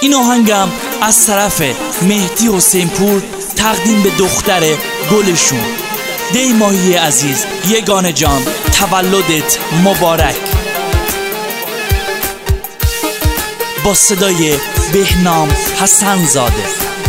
این آهنگم از طرف مهدی حسین پور تقدیم به دختر گلشون. دی ماهی عزیز، یگانه جان، تولدت مبارک. با صدای بهنام حسن زاده.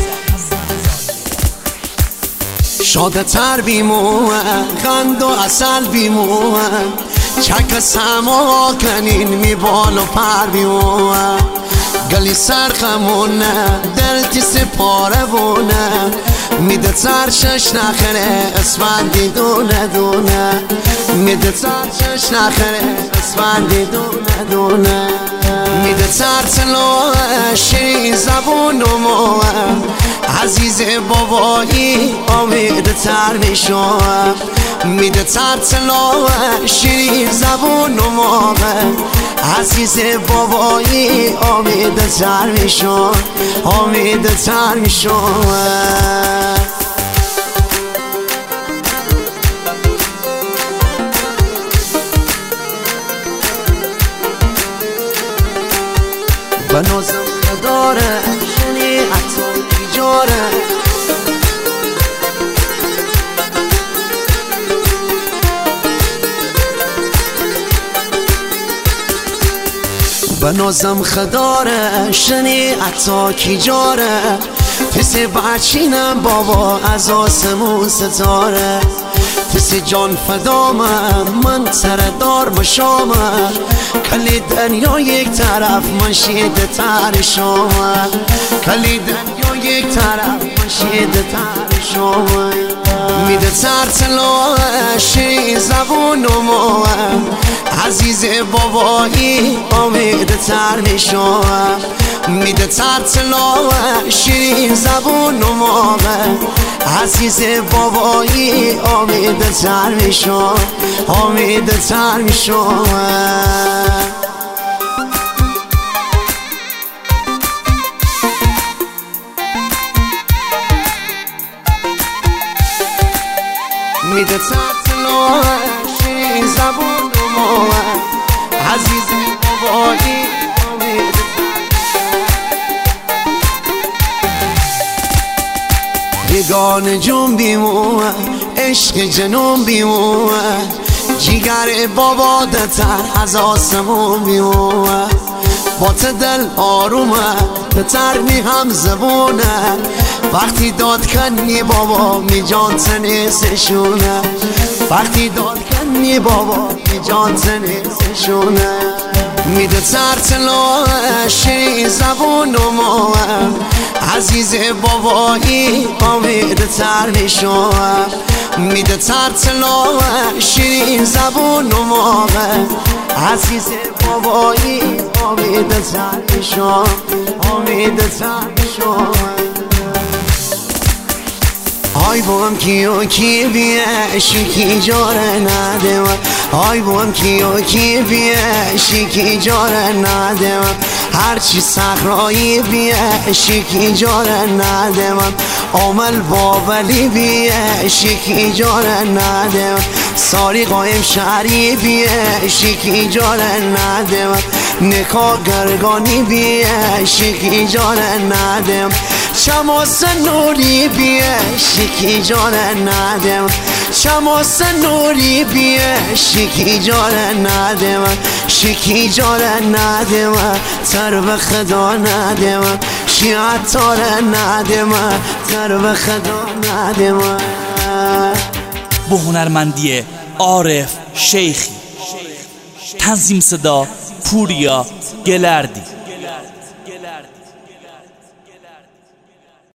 شاده تر بیمون قند و اصل بیمون چک سما کنین می بال و پر بیمون گلی سرخمونه دلتی سپاره بونه میده ترشش نخره اسفندی دونه دونه میده ترشش نخره اسفندی دونه دونه میده ترتلو شیرین زبون و موه عزیز بابایی امید تر میشم میده ترتلو شیرین زبون و موه عزیز بابایی امید تر میشم امید تر میشم. بنازم خداره شنی حتی بیجاره بنازم خداره شنی حتی کی جاره پس بچینم بابا از آسمون ستاره پس جان فدامم من سردار بشامم کلی دنیا یک طرف من شیده تر شامم کلی دنیا یک طرف من شیده تر شامم میده ترتلو شیرین زبون و موام عزیز بابایی امید تر میشم میده ترتلو شیرین زبون و موام عزیز بابایی امید تر میشم امید تر میشم. میده ترتلو شیرین زبون و موام عزیز بابایی امید یگانه جون بیمون عشق جنون بیمون جیگر بابا دتر از آسمون بیمون با دل آرومه دتر می هم زبونه وقتی داد کنی بابا می جان تنیسشونه وقتی داد کنی بابا می جان تنیسشونه میده ترتلو شیرین زبون و موام عزیز بابایی امید تر میشم میده ترتلو شیرین زبون و موام عزیز بابایی امید تر میشم امید تر میشم. آی بوم کیو کی بیه شکی جاره نده من آی بوم کیو کی بیه شکی جاره نده من هرچی صحرایی بیه شکی جاره نده من عمل بابلی بیه شکی جاره نده من ساری قایم شهری بیه شکی جاره نده من نکا گرگانی بیه شکی جاره نده من شماس نوری بیه شکی جاره نده من شماس نوری بیه شکی جاره نده من شکی جاره نده من تر به خدا نده من شیعت تاره نده من تر به خدا نده من. با هنرمندی عارف شیخی، تنظیم صدا پوریا گلردی.